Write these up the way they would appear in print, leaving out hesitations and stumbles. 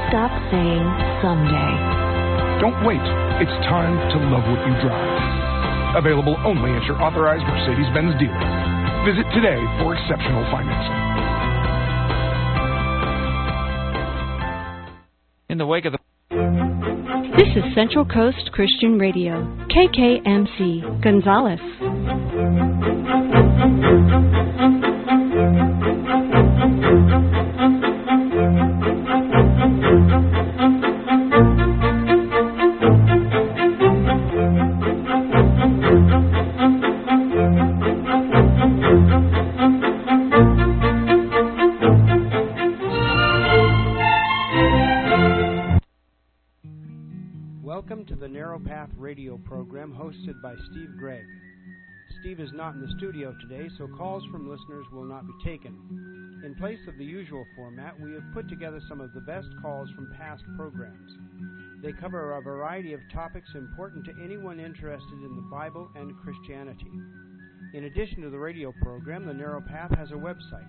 stop saying someday. Don't wait. It's time to love what you drive. Available only at your authorized Mercedes-Benz dealer. Visit today for exceptional financing. In the wake of the... This is Central Coast Christian Radio, KKMC, Gonzales. Welcome to the Narrow Path radio program hosted by Steve Gregg. Steve is not in the studio today, so calls from listeners will not be taken. In place of the usual format, we have put together some of the best calls from past programs. They cover a variety of topics important to anyone interested in the Bible and Christianity. In addition to the radio program, The Narrow Path has a website,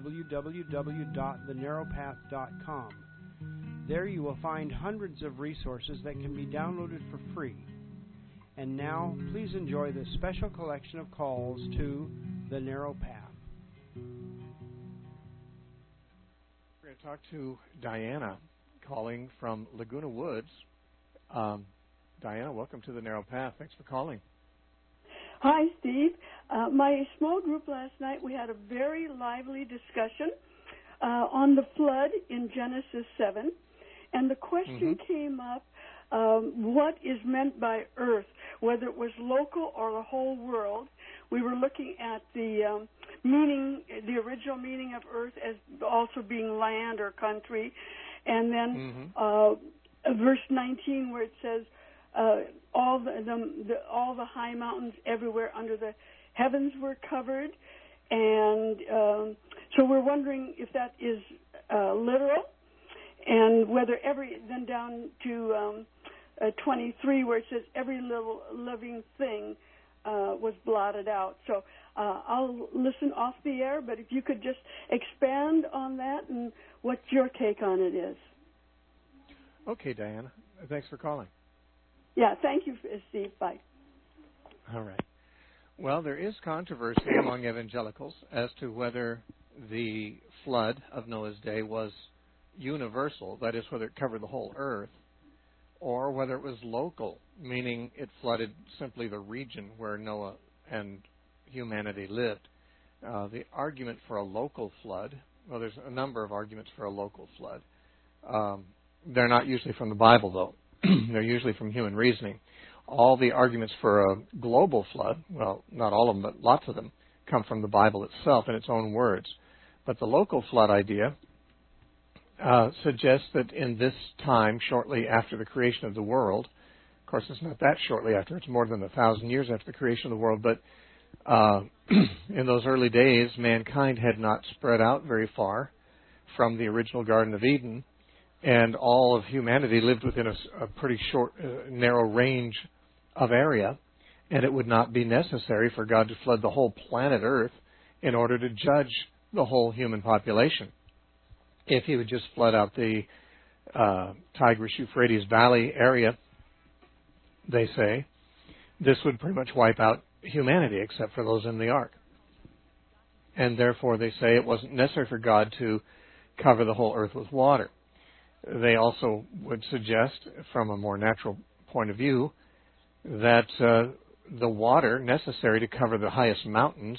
www.thenarrowpath.com. There you will find hundreds of resources that can be downloaded for free. And now, please enjoy this special collection of calls to The Narrow Path. We're going to talk to Diana, calling from Laguna Woods. Diana, welcome to The Narrow Path. Thanks for calling. Hi, Steve. My small group last night, we had a very lively discussion on the flood in Genesis 7. And the question came up, what is meant by earth, whether it was local or the whole world. We were looking at the meaning, the original meaning of earth as also being land or country. And then verse 19 where it says, all the high mountains everywhere under the heavens were covered. And so we're wondering if that is literal. And whether then down to 23 where it says every little living thing was blotted out. So I'll listen off the air, but if you could just expand on that and what your take on it is. Okay, Diana. Thanks for calling. Yeah, thank you, Steve. Bye. All right. Well, there is controversy among evangelicals as to whether the flood of Noah's day was universal, that is, whether it covered the whole earth, or whether it was local, meaning it flooded simply the region where Noah and humanity lived. The argument for a local flood, well, there's a number of arguments for a local flood. They're not usually from the Bible, though. They're usually from human reasoning. All the arguments for a global flood, well, not all of them, but lots of them, come from the Bible itself in its own words. But the local flood idea suggests that in this time, shortly after the creation of the world, of course it's not that shortly after, it's more than 1,000 years after the creation of the world, but in those early days, mankind had not spread out very far from the original Garden of Eden, and all of humanity lived within a pretty short, narrow range of area, and it would not be necessary for God to flood the whole planet Earth in order to judge the whole human population. If he would just flood out the Tigris-Euphrates Valley area, they say, this would pretty much wipe out humanity except for those in the ark. And therefore they say it wasn't necessary for God to cover the whole earth with water. They also would suggest, from a more natural point of view, that the water necessary to cover the highest mountains,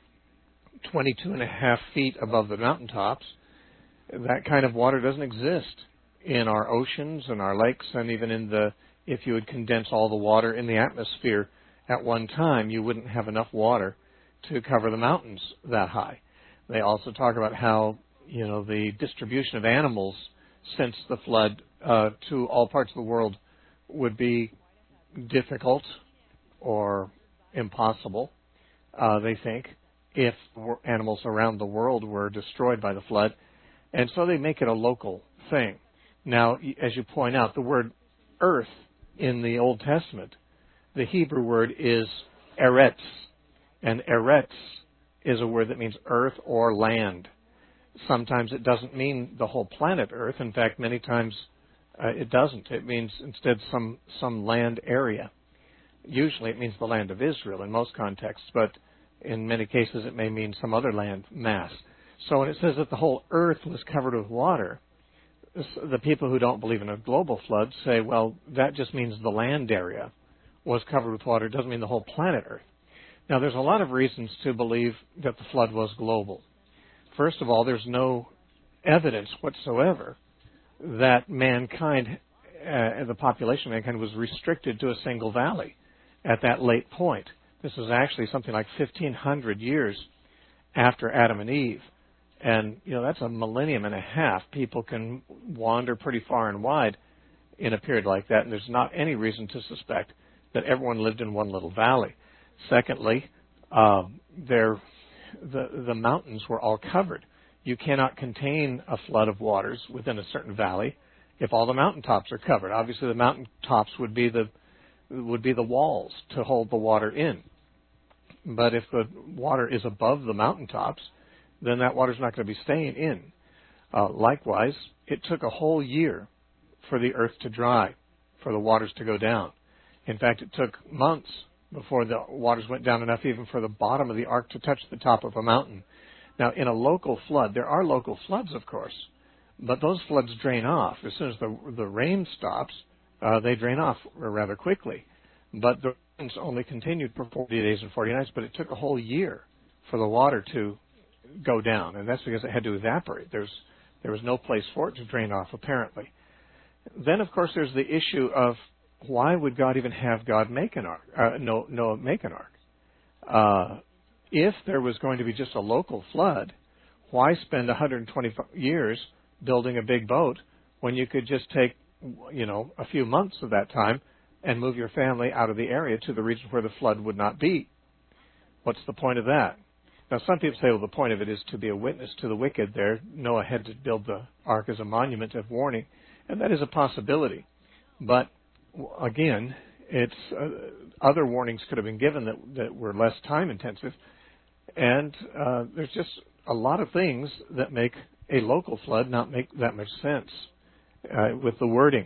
22.5 feet above the mountaintops, that kind of water doesn't exist in our oceans and our lakes, and even in if you would condense all the water in the atmosphere at one time, you wouldn't have enough water to cover the mountains that high. They also talk about how, the distribution of animals since the flood to all parts of the world would be difficult or impossible, they think, if animals around the world were destroyed by the flood. And so they make it a local thing. Now, as you point out, the word earth in the Old Testament, the Hebrew word is eretz. And eretz is a word that means earth or land. Sometimes it doesn't mean the whole planet Earth. In fact, many times it doesn't. It means instead some land area. Usually it means the land of Israel in most contexts, but in many cases it may mean some other land mass. So when it says that the whole earth was covered with water, the people who don't believe in a global flood say, well, that just means the land area was covered with water. It doesn't mean the whole planet Earth. Now, there's a lot of reasons to believe that the flood was global. First of all, there's no evidence whatsoever that mankind, the population of mankind, was restricted to a single valley at that late point. This is actually something like 1,500 years after Adam and Eve. And, that's a millennium and a half. People can wander pretty far and wide in a period like that, and there's not any reason to suspect that everyone lived in one little valley. Secondly, the mountains were all covered. You cannot contain a flood of waters within a certain valley if all the mountaintops are covered. Obviously, the mountaintops would be the walls to hold the water in. But if the water is above the mountaintops, then that water's not going to be staying in. Likewise, it took a whole year for the earth to dry, for the waters to go down. In fact, it took months before the waters went down enough even for the bottom of the ark to touch the top of a mountain. Now, in a local flood, there are local floods, of course, but those floods drain off. As soon as the rain stops, they drain off rather quickly. But the rains only continued for 40 days and 40 nights, but it took a whole year for the water to go down, and that's because it had to evaporate. There was no place for it to drain off, apparently. Then, of course, there's the issue of why would God even have God make an ark? Noah make an ark? If there was going to be just a local flood, why spend 120 years building a big boat when you could just take, a few months of that time and move your family out of the area to the region where the flood would not be? What's the point of that? Now, some people say, well, the point of it is to be a witness to the wicked there. Noah had to build the ark as a monument of warning, and that is a possibility. But, again, it's other warnings could have been given that were less time-intensive, and there's just a lot of things that make a local flood not make that much sense with the wording.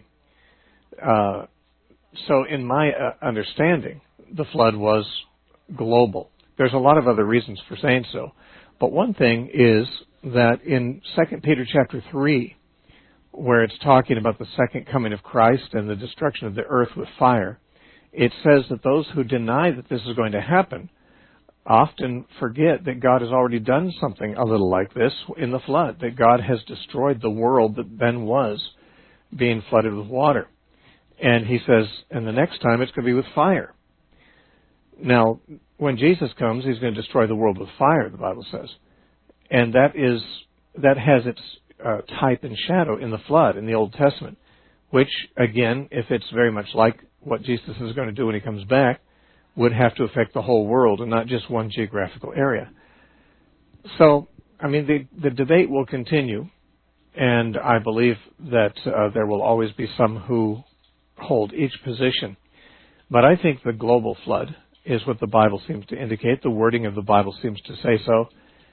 So in my understanding, the flood was global. There's a lot of other reasons for saying so. But one thing is that in 2 Peter chapter 3, where it's talking about the second coming of Christ and the destruction of the earth with fire, it says that those who deny that this is going to happen often forget that God has already done something a little like this in the flood, that God has destroyed the world that then was being flooded with water. And he says, and the next time it's going to be with fire. Now, when Jesus comes, he's going to destroy the world with fire, the Bible says. And that has its type and shadow in the flood in the Old Testament, which, again, if it's very much like what Jesus is going to do when he comes back, would have to affect the whole world and not just one geographical area. So, I mean, the debate will continue, and I believe that there will always be some who hold each position. But I think the global flood is what the Bible seems to indicate. The wording of the Bible seems to say so.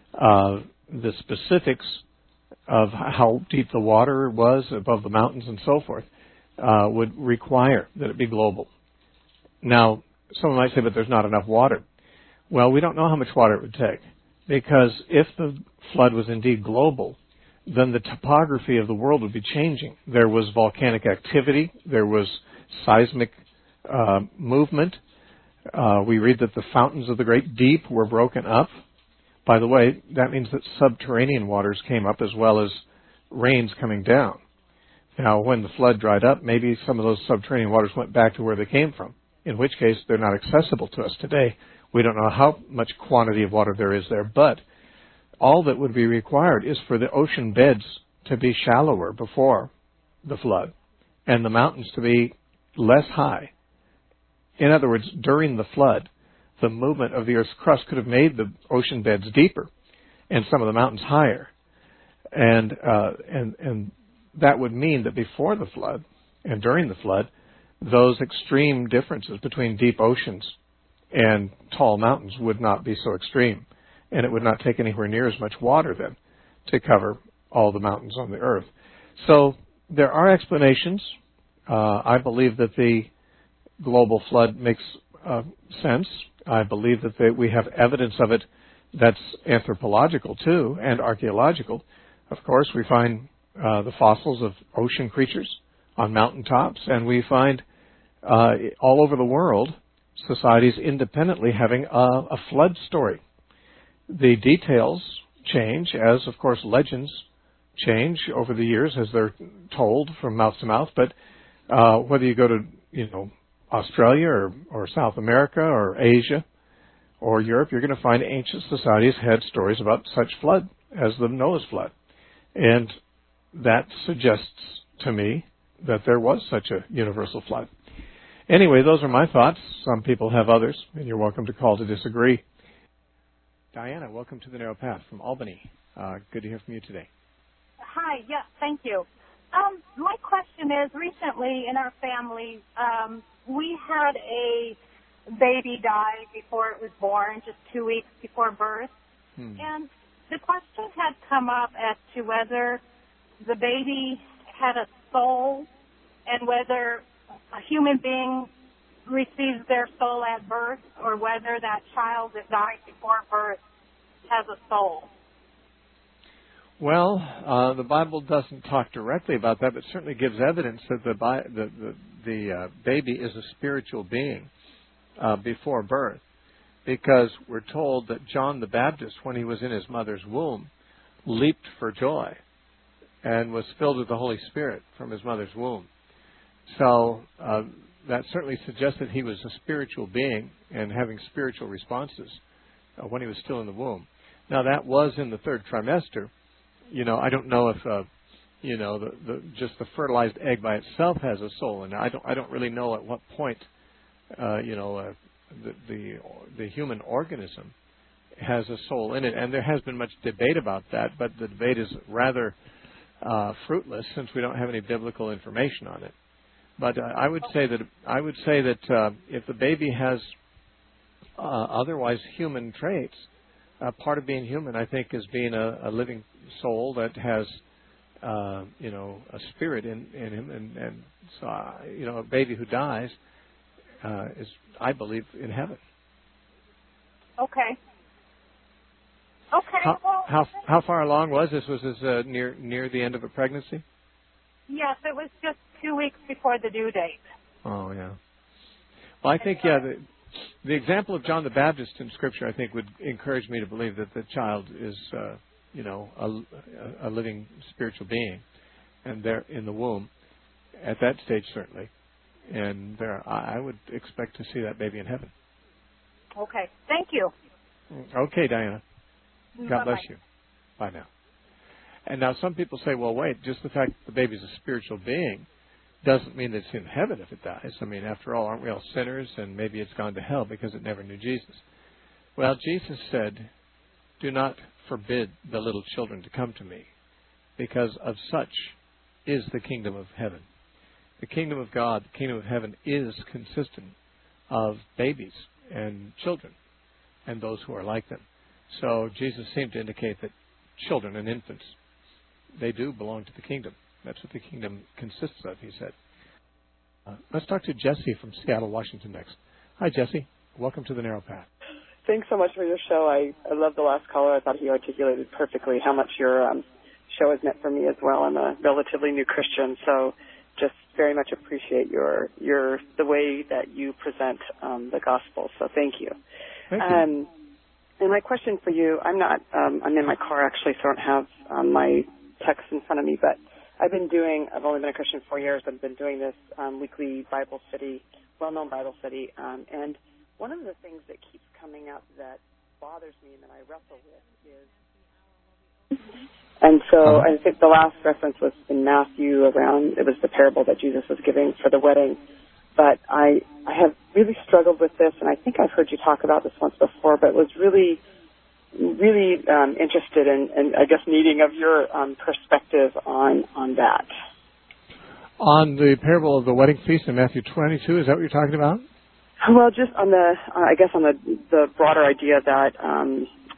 The specifics of how deep the water was above the mountains and so forth would require that it be global. Now, someone might say, but there's not enough water. Well, we don't know how much water it would take, because if the flood was indeed global, then the topography of the world would be changing. There was volcanic activity. There was seismic movement. We read that the fountains of the great deep were broken up. By the way, that means that subterranean waters came up as well as rains coming down. Now, when the flood dried up, maybe some of those subterranean waters went back to where they came from, in which case they're not accessible to us today. We don't know how much quantity of water there is there, but all that would be required is for the ocean beds to be shallower before the flood and the mountains to be less high. In other words, during the flood, the movement of the Earth's crust could have made the ocean beds deeper and some of the mountains higher. And that would mean that before the flood and during the flood, those extreme differences between deep oceans and tall mountains would not be so extreme, and it would not take anywhere near as much water then to cover all the mountains on the earth. So there are explanations. I believe that the global flood makes sense. I believe that we have evidence of it that's anthropological too and archaeological. Of course, we find the fossils of ocean creatures on mountaintops, and we find all over the world societies independently having a flood story. The details change as, of course, legends change over the years as they're told from mouth to mouth. But whether you go to, Australia or South America or Asia or Europe, you're going to find ancient societies had stories about such flood as the Noah's flood. And that suggests to me that there was such a universal flood. Anyway, those are my thoughts. Some people have others, and you're welcome to call to disagree. Diana, welcome to the Narrow Path from Albany. Good to hear from you today. Hi, yes, thank you. My question is, recently in our family, we had a baby die before it was born, just 2 weeks before birth. And the question had come up as to whether the baby had a soul and whether a human being receives their soul at birth or whether that child that died before birth has a soul. Well, the Bible doesn't talk directly about that, but certainly gives evidence that the baby is a spiritual being before birth, because we're told that John the Baptist, when he was in his mother's womb, leaped for joy and was filled with the Holy Spirit from his mother's womb. So that certainly suggests that he was a spiritual being and having spiritual responses when he was still in the womb. Now, that was in the third trimester. I don't know if just the fertilized egg by itself has a soul, and I don't really know at what point the human organism has a soul in it, and there has been much debate about that, but the debate is rather fruitless since we don't have any biblical information on it. But I would say that if the baby has otherwise human traits, part of being human, I think, is being a living soul that has, a spirit in him, and so a baby who dies is, I believe, in heaven. Okay. How far along was this? Was this near the end of a pregnancy? Yes, it was just 2 weeks before the due date. Oh, yeah. Well, I think, the example of John the Baptist in Scripture, I think, would encourage me to believe that the child is, a living spiritual being, and they're in the womb at that stage, certainly. And I would expect to see that baby in heaven. Okay. Thank you. Okay, Diana. God bless Bye-bye. you. Bye now. And now some people say, well, wait, just the fact that the baby's a spiritual being doesn't mean that it's in heaven if it dies. I mean, after all, aren't we all sinners? And maybe it's gone to hell because it never knew Jesus. Well, Jesus said, do not forbid the little children to come to me, because of such is the kingdom of heaven. The kingdom of God, the kingdom of heaven, is consistent of babies and children and those who are like them. So Jesus seemed to indicate that children and infants, they do belong to the kingdom. That's what the kingdom consists of, he said. Let's talk to Jesse from Seattle, Washington next. Hi, Jesse. Welcome to the Narrow Path. Thanks so much for your show. I love the last caller. I thought he articulated perfectly how much your show has meant for me as well. I'm a relatively new Christian, so just very much appreciate the way that you present the gospel. So thank you. Thank you. And my question for you, I'm in my car actually, so I don't have my text in front of me, but I've only been a Christian 4 years, but I've been doing this weekly Bible study, well-known Bible study, and one of the things that keeps coming up that bothers me and that I wrestle with is, and so I think the last reference was in Matthew it was the parable that Jesus was giving for the wedding, but I have really struggled with this, and I think I've heard you talk about this once before, but was really interested in, I guess, needing of your perspective on that. On the parable of the wedding feast in Matthew 22, is that what you're talking about? Well, just on the broader idea that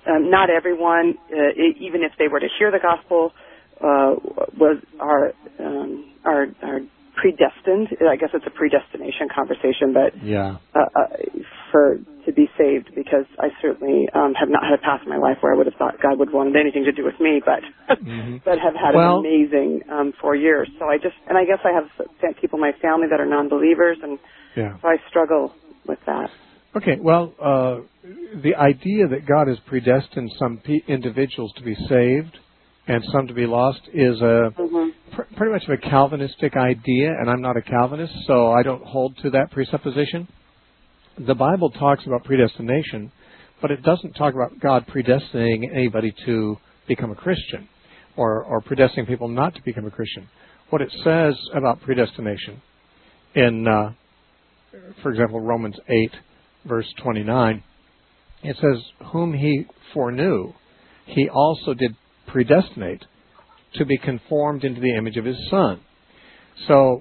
not everyone, even if they were to hear the gospel, are predestined. I guess it's a predestination conversation, but to be saved, because I certainly have not had a path in my life where I would have thought God would want anything to do with me, but but have had an amazing 4 years. So I guess I have people in my family that are non-believers, and so I struggle with that. Okay, well, the idea that God has predestined some individuals to be saved and some to be lost is pretty much of a Calvinistic idea, and I'm not a Calvinist, so I don't hold to that presupposition. The Bible talks about predestination, but it doesn't talk about God predestinating anybody to become a Christian or predestining people not to become a Christian. What it says about predestination in, for example, Romans 8, verse 29, it says, whom he foreknew, he also did predestinate to be conformed into the image of his Son. So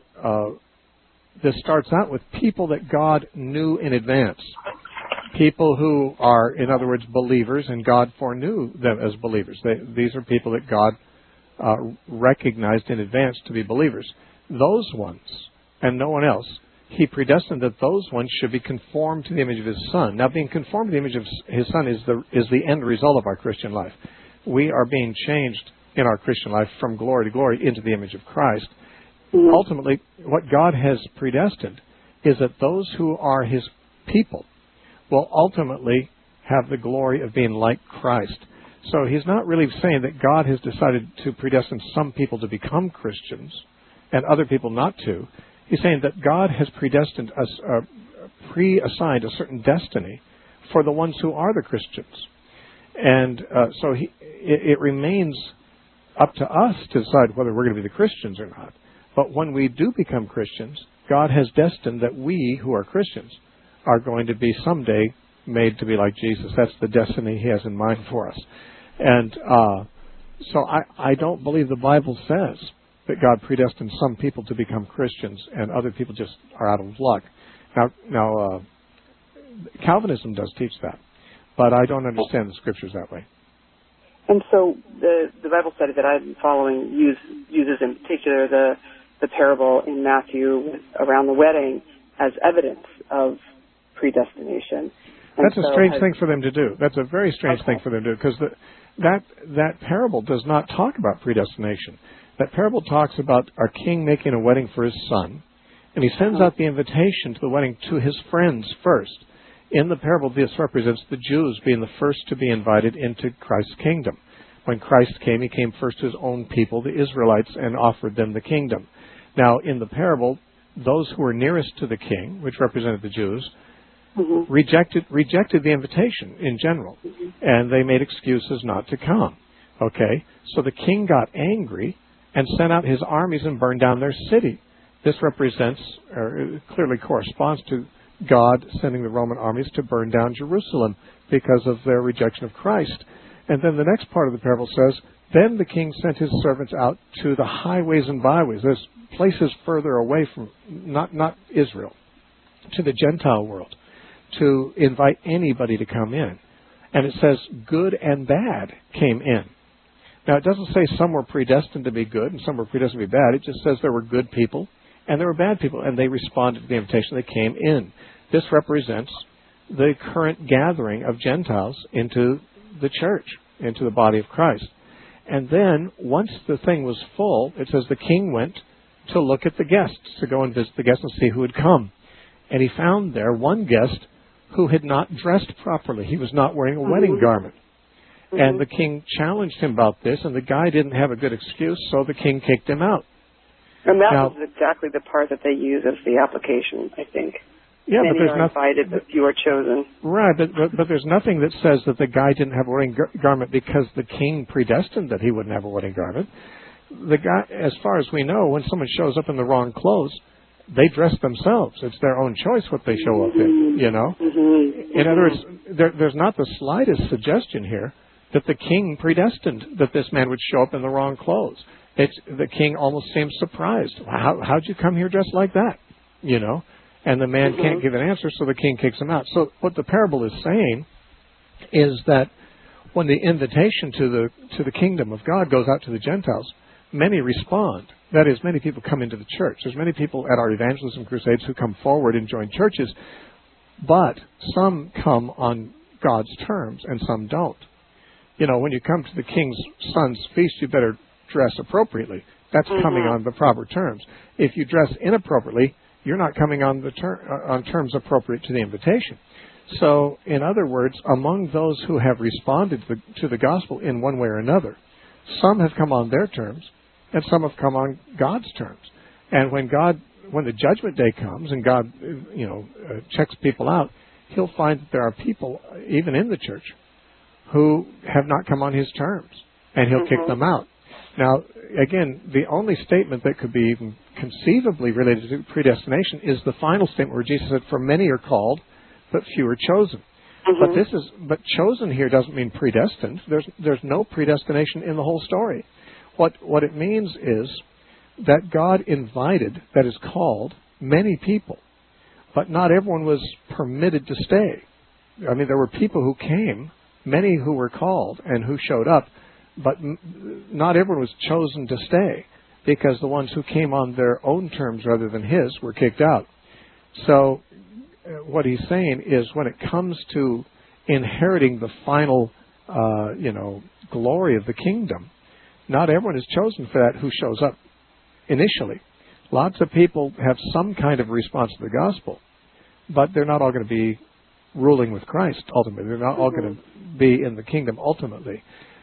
this starts out with people that God knew in advance. People who are, in other words, believers, and God foreknew them as believers. These are people that God recognized in advance to be believers. Those ones, and no one else, he predestined that those ones should be conformed to the image of his Son. Now, being conformed to the image of his Son is the end result of our Christian life. We are being changed in our Christian life from glory to glory into the image of Christ. Ultimately, what God has predestined is that those who are his people will ultimately have the glory of being like Christ. So he's not really saying that God has decided to predestine some people to become Christians and other people not to. He's saying that God has predestined us, pre-assigned a certain destiny for the ones who are the Christians. And so it remains up to us to decide whether we're going to be the Christians or not. But when we do become Christians, God has destined that we, who are Christians, are going to be someday made to be like Jesus. That's the destiny he has in mind for us. And so I don't believe the Bible says that God predestined some people to become Christians and other people just are out of luck. Now Calvinism does teach that, but I don't understand the Scriptures that way. And so the Bible study that I'm following uses in particular the parable in Matthew around the wedding as evidence of predestination. And that's a strange thing for them to do. That's a very strange thing for them to do, because that parable does not talk about predestination. That parable talks about our king making a wedding for his son, and he sends out the invitation to the wedding to his friends first. In the parable, this represents the Jews being the first to be invited into Christ's kingdom. When Christ came, he came first to his own people, the Israelites, and offered them the kingdom. Now, in the parable, those who were nearest to the king, which represented the Jews, rejected the invitation in general, and they made excuses not to come. Okay? So the king got angry and sent out his armies and burned down their city. This represents, or clearly corresponds to, God sending the Roman armies to burn down Jerusalem because of their rejection of Christ. And then the next part of the parable says, then the king sent his servants out to the highways and byways. There's places further away from, not Israel, to the Gentile world, to invite anybody to come in. And it says good and bad came in. Now, it doesn't say some were predestined to be good and some were predestined to be bad. It just says there were good people and there were bad people, and they responded to the invitation. They came in. This represents the current gathering of Gentiles into the church, into the body of Christ. And then, once the thing was full, it says the king went to look at the guests, to go and visit the guests and see who had come. And he found there one guest who had not dressed properly. He was not wearing a wedding garment. And the king challenged him about this, and the guy didn't have a good excuse, so the king kicked him out. And that was exactly the part that they use as the application, I think. Yeah, many but there's are invited, but few are chosen. Right, but there's nothing that says that the guy didn't have a wedding garment because the king predestined that he wouldn't have a wedding garment. The guy, as far as we know, when someone shows up in the wrong clothes, they dress themselves. It's their own choice what they show up in, you know. In other words, there's not the slightest suggestion here that the king predestined that this man would show up in the wrong clothes. The king almost seems surprised. How'd you come here dressed like that? You know? And the man can't give an answer, so the king kicks him out. So what the parable is saying is that when the invitation to the kingdom of God goes out to the Gentiles, many respond. That is, many people come into the church. There's many people at our evangelism crusades who come forward and join churches, but some come on God's terms and some don't. You know, when you come to the King's Son's feast, you better dress appropriately. That's coming on the proper terms. If you dress inappropriately, you're not coming on on terms appropriate to the invitation. So, in other words, among those who have responded to the gospel in one way or another, some have come on their terms, and some have come on God's terms. And when the judgment day comes, and God, checks people out, He'll find that there are people, even in the church, who have not come on His terms, and He'll kick them out. Now, again, the only statement that could be even conceivably related to predestination is the final statement where Jesus said, "For many are called, but few are chosen." But chosen here doesn't mean predestined. There's no predestination in the whole story. What it means is that God invited, that is called, many people, but not everyone was permitted to stay. I mean, there were people who came, many who were called and who showed up, but not everyone was chosen to stay, because the ones who came on their own terms rather than His were kicked out. So what He's saying is, when it comes to inheriting the final, glory of the kingdom, not everyone is chosen for that who shows up initially. Lots of people have some kind of response to the gospel, but they're not all going to be ruling with Christ ultimately. They're not all going to be in the kingdom ultimately.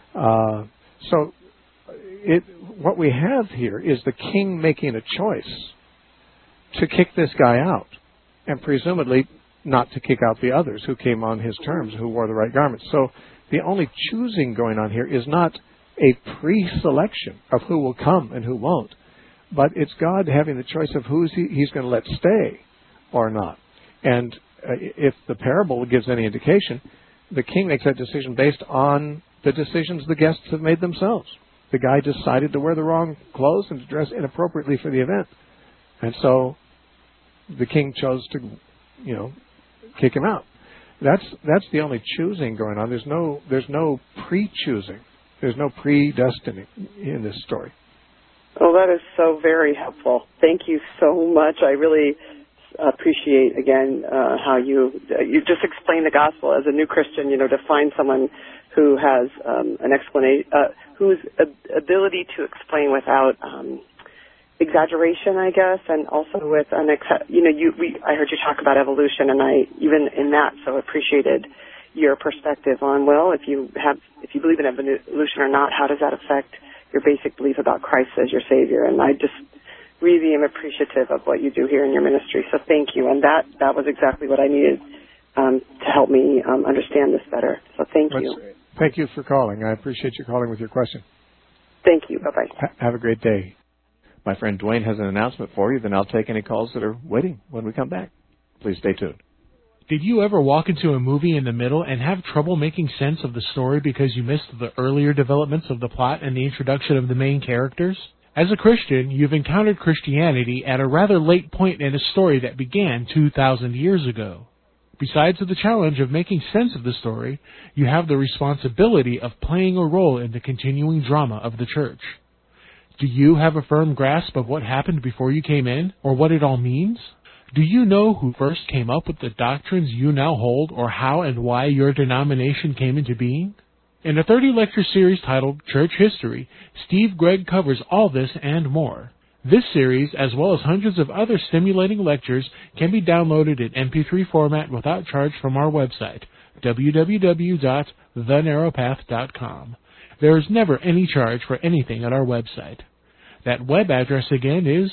So what we have here is the king making a choice to kick this guy out, and presumably not to kick out the others who came on his terms, who wore the right garments. So the only choosing going on here is not a pre-selection of who will come and who won't, but it's God having the choice of who He's going to let stay or not. And if the parable gives any indication, the king makes that decision based on the decisions the guests have made themselves. The guy decided to wear the wrong clothes and to dress inappropriately for the event. And so the king chose to, kick him out. That's the only choosing going on. There's no pre-choosing. There's no predestining in this story. Oh, that is so very helpful. Thank you so much. I really appreciate, again, how you just explain the gospel as a new Christian, to find someone who has an explanation, whose ability to explain without exaggeration, I guess, and also with I heard you talk about evolution, and I even in that so appreciated your perspective on, well, if you believe in evolution or not, how does that affect your basic belief about Christ as your Savior? And I just really am appreciative of what you do here in your ministry. So thank you. And that was exactly what I needed to help me understand this better. So thank you. Thank you for calling. I appreciate you calling with your question. Thank you. Bye-bye. Have a great day. My friend Dwayne has an announcement for you. Then I'll take any calls that are waiting when we come back. Please stay tuned. Did you ever walk into a movie in the middle and have trouble making sense of the story because you missed the earlier developments of the plot and the introduction of the main characters? As a Christian, you've encountered Christianity at a rather late point in a story that began 2,000 years ago. Besides the challenge of making sense of the story, you have the responsibility of playing a role in the continuing drama of the church. Do you have a firm grasp of what happened before you came in, or what it all means? Do you know who first came up with the doctrines you now hold, or how and why your denomination came into being? In a 30-lecture series titled Church History, Steve Gregg covers all this and more. This series, as well as hundreds of other stimulating lectures, can be downloaded in MP3 format without charge from our website, www.thenarrowpath.com. There is never any charge for anything at our website. That web address again is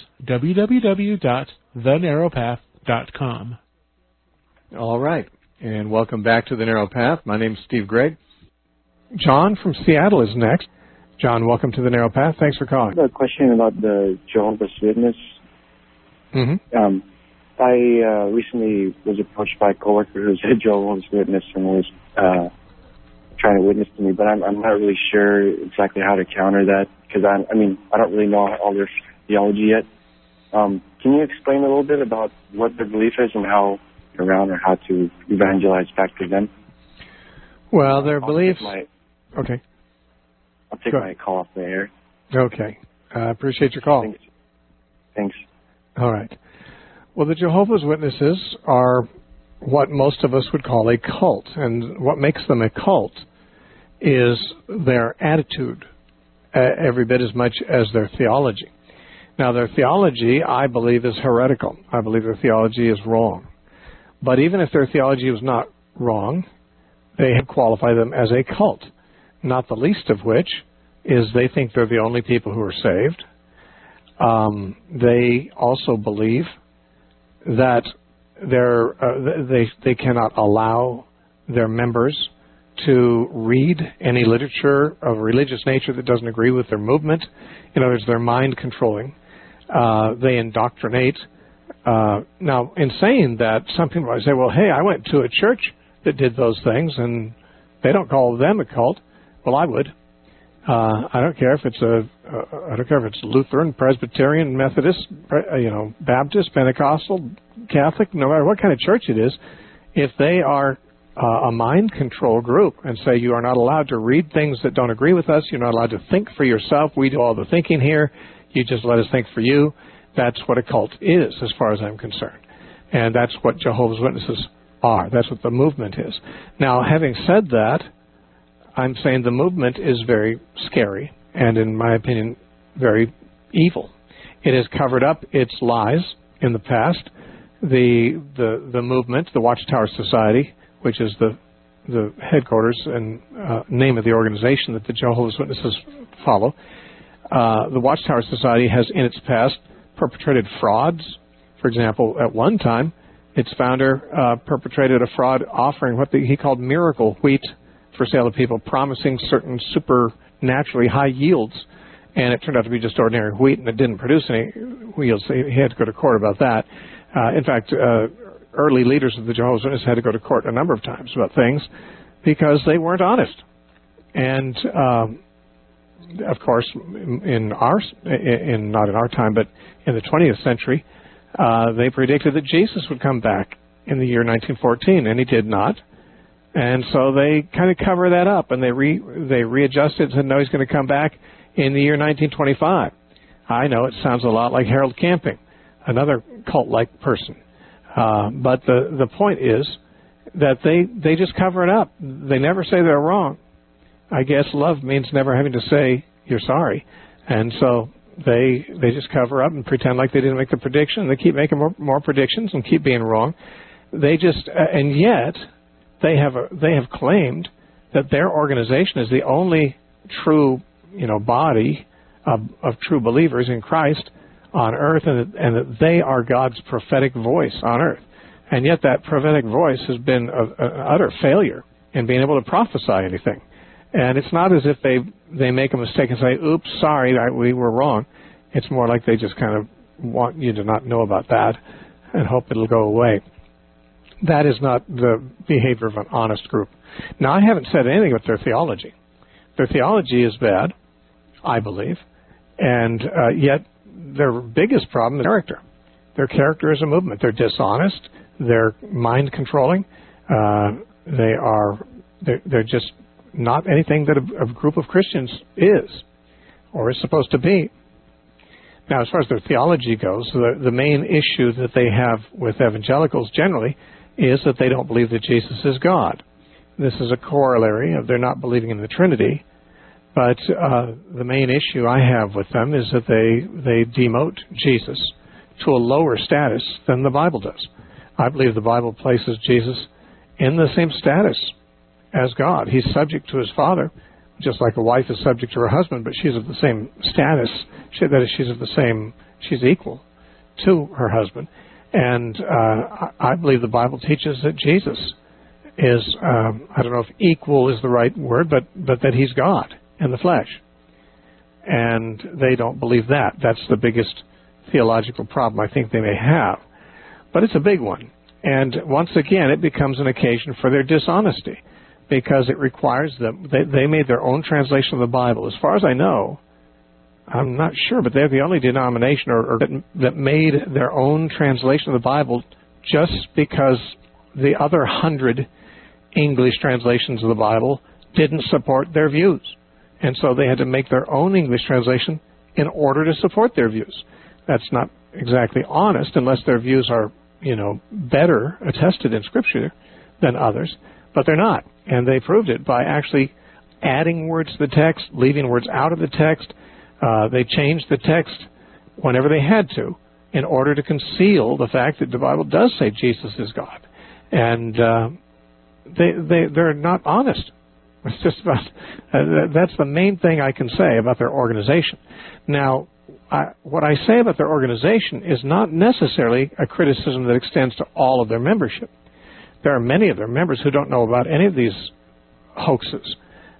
www.thenarrowpath.com. All right, and welcome back to The Narrow Path. My name is Steve Gregg. John from Seattle is next. John, welcome to The Narrow Path. Thanks for calling. I have a question about the Jehovah's Witness. Mm-hmm. I recently was approached by a coworker who's a Jehovah's Witness and was trying to witness to me, but I'm not really sure exactly how to counter that, because I don't really know all their theology yet. Can you explain a little bit about what their belief is and how to evangelize back to them? Well, their beliefs Okay. I'll take my call off the air. Okay. Appreciate your call. Thanks. All right. Well, the Jehovah's Witnesses are what most of us would call a cult. And what makes them a cult is their attitude, every bit as much as their theology. Now, their theology, I believe, is heretical. I believe their theology is wrong. But even if their theology was not wrong, they qualify them as a cult, not the least of which is they think they're the only people who are saved. They also believe that they cannot allow their members to read any literature of a religious nature that doesn't agree with their movement. In other words, they're mind controlling. They indoctrinate. Now, in saying that, some people might say, well, hey, I went to a church that did those things, and they don't call them a cult. Well, I would. I don't care if it's Lutheran, Presbyterian, Methodist, Baptist, Pentecostal, Catholic, no matter what kind of church it is. If they are a mind control group and say you are not allowed to read things that don't agree with us, you're not allowed to think for yourself, we do all the thinking here, you just let us think for you, that's what a cult is as far as I'm concerned. And that's what Jehovah's Witnesses are. That's what the movement is. Now, having said that, I'm saying the movement is very scary and, in my opinion, very evil. It has covered up its lies in the past. The movement, the Watchtower Society, which is the headquarters and name of the organization that the Jehovah's Witnesses follow, the Watchtower Society has in its past perpetrated frauds. For example, at one time, its founder perpetrated a fraud offering what he called miracle wheat for sale to people, promising certain supernaturally high yields, and it turned out to be just ordinary wheat, and it didn't produce any yields. He had to go to court about that. In fact, early leaders of the Jehovah's Witnesses had to go to court a number of times about things because they weren't honest. And of course, not in our time, but in the 20th century, they predicted that Jesus would come back in the year 1914, and he did not. And so they kind of cover that up, and they readjusted and said, no, he's going to come back in the year 1925. I know it sounds a lot like Harold Camping, another cult-like person. But the point is that they just cover it up. They never say they're wrong. I guess love means never having to say you're sorry. And so they just cover up and pretend like they didn't make the prediction. They keep making more predictions and keep being wrong. And yet they have claimed that their organization is the only true body of true believers in Christ on earth, and that they are God's prophetic voice on earth. And yet that prophetic voice has been an utter failure in being able to prophesy anything. And it's not as if they make a mistake and say, oops, sorry, we were wrong. It's more like they just kind of want you to not know about that and hope it'll go away. That is not the behavior of an honest group. Now, I haven't said anything about their theology. Their theology is bad, I believe, and yet their biggest problem is character. Their character is a movement. They're dishonest. They're mind-controlling. They're just not anything that a group of Christians is or is supposed to be. Now, as far as their theology goes, the main issue that they have with evangelicals generally is that they don't believe that Jesus is God. This is a corollary of their not believing in the Trinity. But the main issue I have with them is that they demote Jesus to a lower status than the Bible does. I believe the Bible places Jesus in the same status as God. He's subject to his Father, just like a wife is subject to her husband, but she's of the same status. She's equal to her husband. And I believe the Bible teaches that Jesus is, I don't know if equal is the right word, but that he's God in the flesh. And they don't believe that. That's the biggest theological problem I think they may have. But it's a big one. And once again, it becomes an occasion for their dishonesty because it requires them. They made their own translation of the Bible. As far as I know, I'm not sure, but they're the only denomination that made their own translation of the Bible just because the other 100 English translations of the Bible didn't support their views. And so they had to make their own English translation in order to support their views. That's not exactly honest unless their views are, better attested in Scripture than others, but they're not. And they proved it by actually adding words to the text, leaving words out of the text. They changed the text whenever they had to in order to conceal the fact that the Bible does say Jesus is God. And they're not honest. It's just about that's the main thing I can say about their organization. Now, what I say about their organization is not necessarily a criticism that extends to all of their membership. There are many of their members who don't know about any of these hoaxes.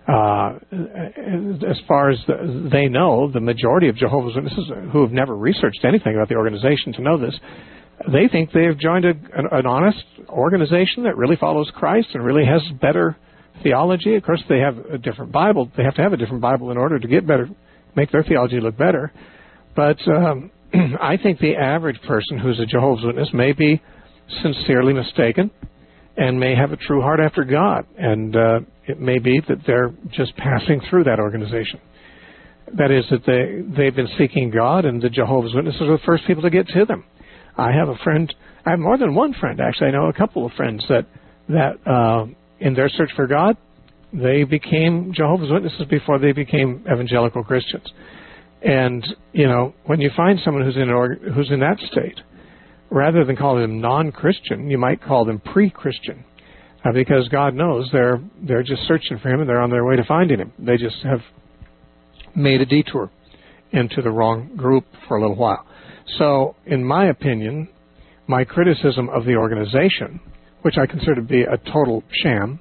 As far as they know, the majority of Jehovah's Witnesses who have never researched anything about the organization to know this, they think they've joined an honest organization that really follows Christ and really has better theology. Of course, they have a different Bible. They have to have a different Bible in order to get better, make their theology look better. But I think the average person who's a Jehovah's Witness may be sincerely mistaken and may have a true heart after God. And it may be that they're just passing through that organization. That is, that they've been seeking God, and the Jehovah's Witnesses are the first people to get to them. I have a friend, I have more than one friend, actually. I know a couple of friends that in their search for God, they became Jehovah's Witnesses before they became evangelical Christians. And, when you find someone who's in that state, rather than call them non-Christian, you might call them pre-Christian, because God knows they're just searching for Him and they're on their way to finding Him. They just have made a detour into the wrong group for a little while. So, in my opinion, my criticism of the organization, which I consider to be a total sham,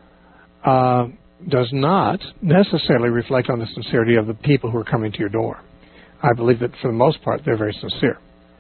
does not necessarily reflect on the sincerity of the people who are coming to your door. I believe that for the most part they're very sincere.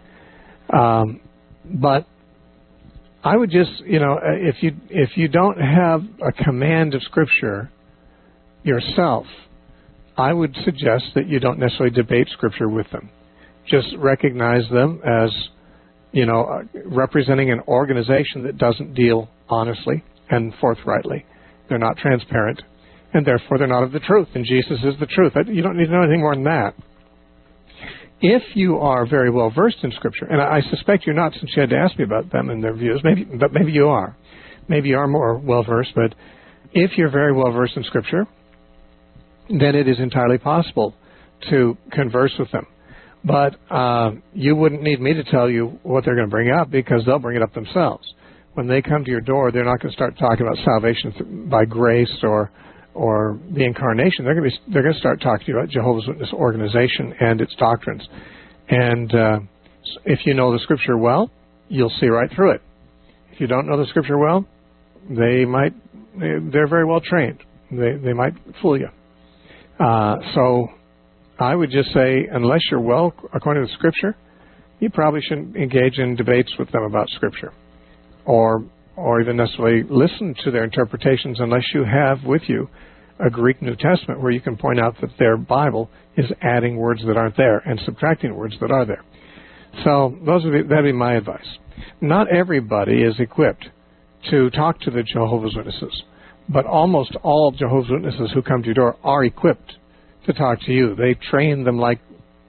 But I would just, if you don't have a command of Scripture yourself, I would suggest that you don't necessarily debate Scripture with them. Just recognize them as, representing an organization that doesn't deal honestly and forthrightly. They're not transparent, and therefore they're not of the truth, and Jesus is the truth. You don't need to know anything more than that. If you are very well versed in Scripture, and I suspect you're not, since you had to ask me about them and their views, but maybe you are. Maybe you are more well versed, but if you're very well versed in Scripture, then it is entirely possible to converse with them. But you wouldn't need me to tell you what they're going to bring up, because they'll bring it up themselves. When they come to your door, they're not going to start talking about salvation by grace or the incarnation. They're going to start talking to you about Jehovah's Witness organization and its doctrines. And if you know the Scripture well, you'll see right through it. If you don't know the Scripture well, they're very well trained. They might fool you. So I would just say, unless you're well according to the Scripture, you probably shouldn't engage in debates with them about Scripture, or even necessarily listen to their interpretations unless you have with you a Greek New Testament where you can point out that their Bible is adding words that aren't there and subtracting words that are there. So that'd be my advice. Not everybody is equipped to talk to the Jehovah's Witnesses, but almost all Jehovah's Witnesses who come to your door are equipped to talk to you. They train them like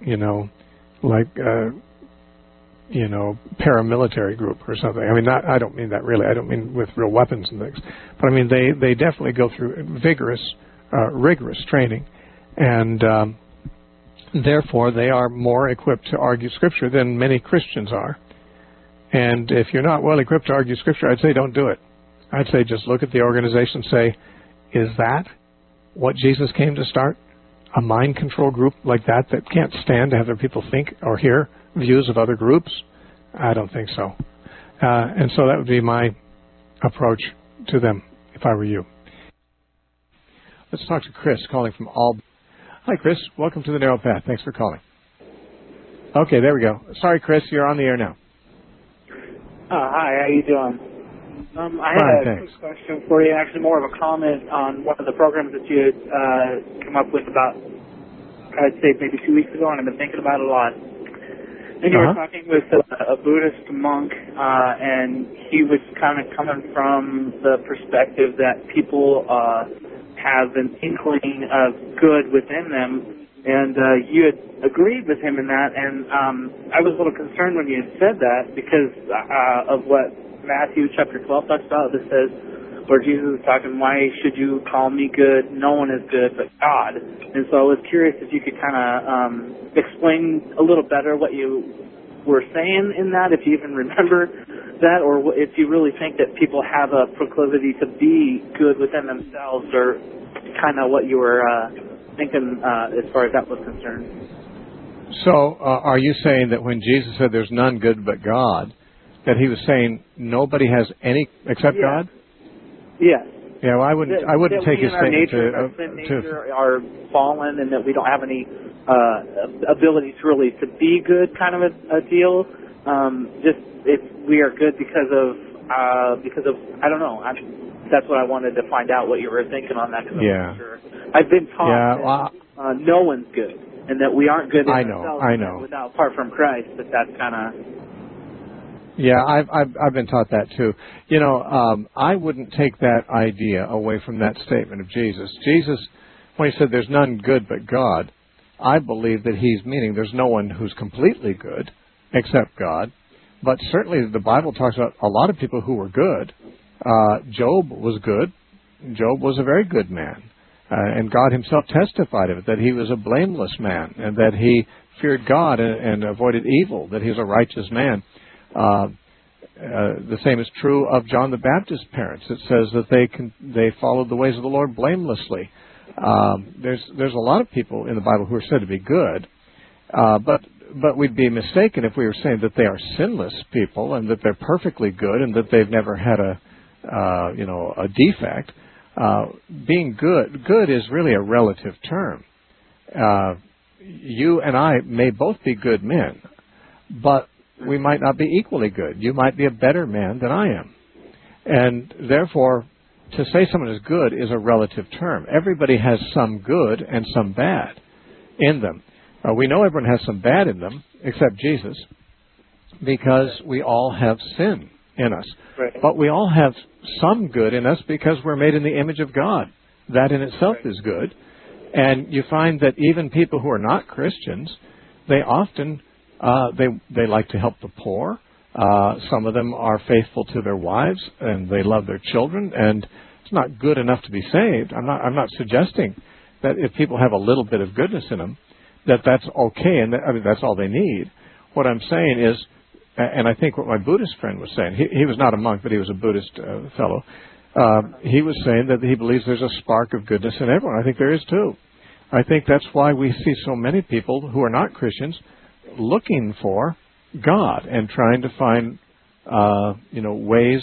paramilitary group or something. I mean, I don't mean that really. I don't mean with real weapons and things. But I mean, they definitely go through rigorous training, and therefore they are more equipped to argue Scripture than many Christians are. And if you're not well equipped to argue Scripture, I'd say don't do it. I'd say just look at the organization and say, is that what Jesus came to start? A mind control group like that can't stand to have their people think or hear views of other groups? I don't think so. And so that would be my approach to them if I were you. Let's talk to Chris calling from Albany. Hi, Chris. Welcome to the Narrow Path. Thanks for calling. Okay, there we go. Sorry, Chris. You're on the air now. Hi, how you doing? I had a quick question for you, actually more of a comment on one of the programs that you had come up with about, I'd say maybe 2 weeks ago, and I've been thinking about it a lot. And you were talking with a Buddhist monk, and he was kind of coming from the perspective that people have an inkling of good within them. And you had agreed with him in that, and I was a little concerned when you had said that because of what Matthew chapter 12 talks about. This says, where Jesus is talking, why should you call me good? No one is good but God. And so I was curious if you could kind of explain a little better what you were saying in that, if you even remember that, or if you really think that people have a proclivity to be good within themselves, or kind of what you were thinking as far as that was concerned. So are you saying that when Jesus said there's none good but God, that he was saying nobody has any except God? Yes. Yeah, well, I wouldn't take his statement our sin nature are fallen, and that we don't have any ability to really to be good, kind of a deal. Just if we are good because of I don't know. That's what I wanted to find out, what you were thinking on that. Cause I'm not sure. I've been taught that no one's good, and that we aren't good in ourselves without apart from Christ. But that's kind of Yeah, I've been taught that too. You know, I wouldn't take that idea away from that statement of Jesus. Jesus, when he said there's none good but God, I believe that he's meaning there's no one who's completely good except God. But certainly the Bible talks about a lot of people who were good. Job was good. Job was a very good man. And God himself testified of it, that he was a blameless man, and that he feared God and avoided evil, that he was a righteous man. The same is true of John the Baptist's parents. It says that they followed the ways of the Lord blamelessly. There's a lot of people in the Bible who are said to be good, but we'd be mistaken if we were saying that they are sinless people and that they're perfectly good and that they've never had a defect. Being good is really a relative term. You and I may both be good men, but we might not be equally good. You might be a better man than I am. And therefore, to say someone is good is a relative term. Everybody has some good and some bad in them. We know everyone has some bad in them, except Jesus, because we all have sin in us. Right. But we all have some good in us because we're made in the image of God. That in itself is good. And you find that even people who are not Christians, they often they like to help the poor. Some of them are faithful to their wives, and they love their children. And it's not good enough to be saved. I'm not suggesting that if people have a little bit of goodness in them, that's okay, and that's all they need. What I'm saying is, and I think what my Buddhist friend was saying, he was not a monk, but he was a Buddhist fellow. He was saying that he believes there's a spark of goodness in everyone. I think there is too. I think that's why we see so many people who are not Christians looking for God and trying to find, ways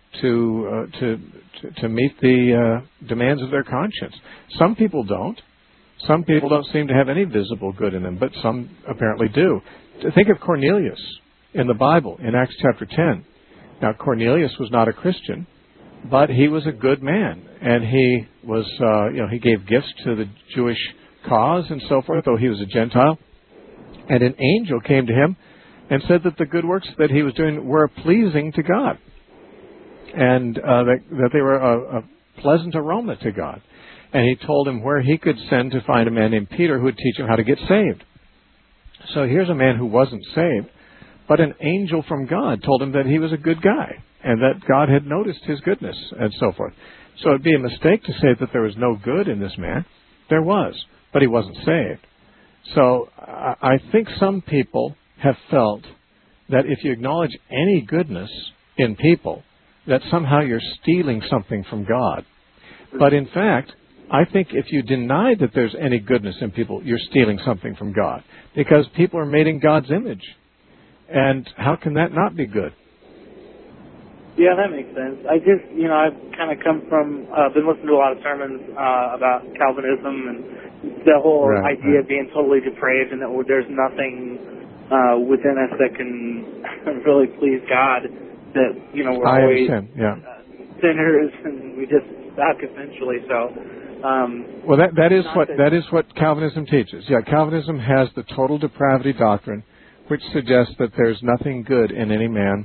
to meet the demands of their conscience. Some people don't. Some people don't seem to have any visible good in them, but some apparently do. Think of Cornelius in the Bible, in Acts chapter 10. Now, Cornelius was not a Christian, but he was a good man, and he was, he gave gifts to the Jewish cause and so forth, though he was a Gentile. And an angel came to him and said that the good works that he was doing were pleasing to God, and that they were a pleasant aroma to God. And he told him where he could send to find a man named Peter who would teach him how to get saved. So here's a man who wasn't saved, but an angel from God told him that he was a good guy and that God had noticed his goodness and so forth. So it would be a mistake to say that there was no good in this man. There was, but he wasn't saved. So I think some people have felt that if you acknowledge any goodness in people, that somehow you're stealing something from God. But in fact, I think if you deny that there's any goodness in people, you're stealing something from God, because people are made in God's image. And how can that not be good? Yeah, that makes sense. I just, I've kind of come from, been listening to a lot of sermons about Calvinism and the whole idea of being totally depraved and that there's nothing within us that can really please God, that, we're always sinners and we just suck essentially, so... well, that is what Calvinism teaches. Yeah, Calvinism has the total depravity doctrine, which suggests that there's nothing good in any man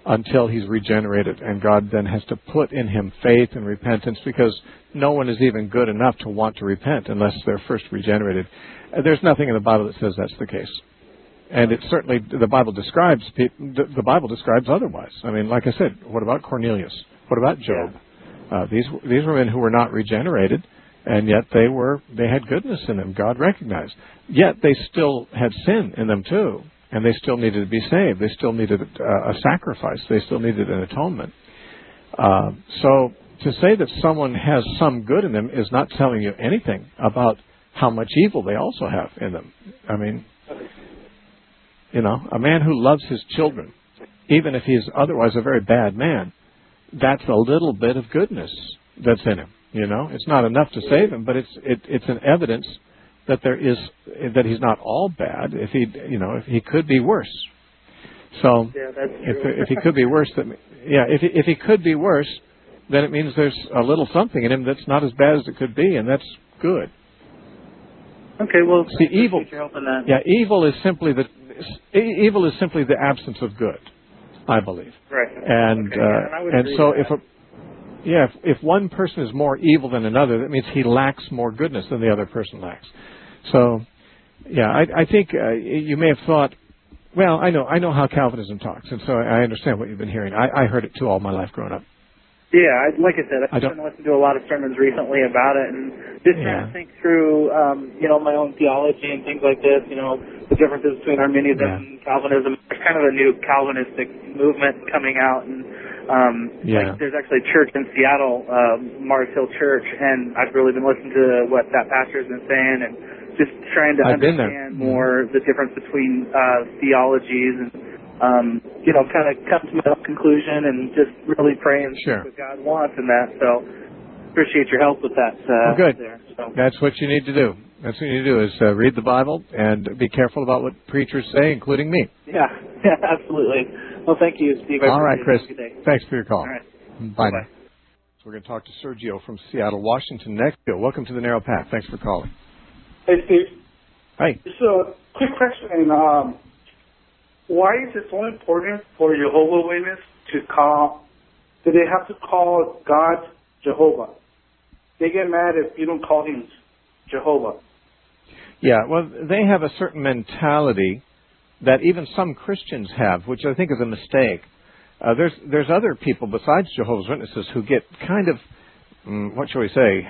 until he's regenerated, and God then has to put in him faith and repentance, because no one is even good enough to want to repent unless they're first regenerated. There's nothing in the Bible that says that's the case, and it certainly the Bible describes otherwise. I mean, like I said, what about Cornelius? What about Job? These were men who were not regenerated, and yet they had goodness in them. God recognized. Yet they still had sin in them too. And they still needed to be saved. They still needed a sacrifice. They still needed an atonement. So to say that someone has some good in them is not telling you anything about how much evil they also have in them. I mean, a man who loves his children, even if he's otherwise a very bad man, that's a little bit of goodness that's in him. It's not enough to save him, but it's an evidence that that he's not all bad. If he could be worse. So if he could be worse, if he could be worse, then it means there's a little something in him that's not as bad as it could be, and that's good. Okay, well, see, evil. Your help in that. Yeah, evil is simply the absence of good, I believe. Right. And so if one person is more evil than another, that means he lacks more goodness than the other person lacks. So, I think you may have thought, well, I know how Calvinism talks, and so I understand what you've been hearing. I heard it too all my life growing up. Yeah, like I said, I've been listening to a lot of sermons recently about it, and just trying to think through, my own theology and things like this. The differences between Arminianism and Calvinism. There's kind of a new Calvinistic movement coming out, and like there's actually a church in Seattle, Mars Hill Church, and I've really been listening to what that pastor's been saying, and just trying to understand more the difference between theologies, and kind of come to my own conclusion, and just really pray and see what God wants in that. So appreciate your help with that. Good. There, so. That's what you need to do. That's what you need to do is read the Bible and be careful about what preachers say, including me. Yeah, absolutely. Well, thank you, Steve. All right, Chris. Thanks for your call. All right. Bye now. So we're going to talk to Sergio from Seattle, Washington next. Welcome to the Narrow Path. Thanks for calling. Hey, Steve. Hi. Just a quick question. Why is it so important for Jehovah's Witnesses do they have to call God Jehovah? They get mad if you don't call him Jehovah. Yeah, well, they have a certain mentality that even some Christians have, which I think is a mistake. There's other people besides Jehovah's Witnesses who get kind of, what shall we say,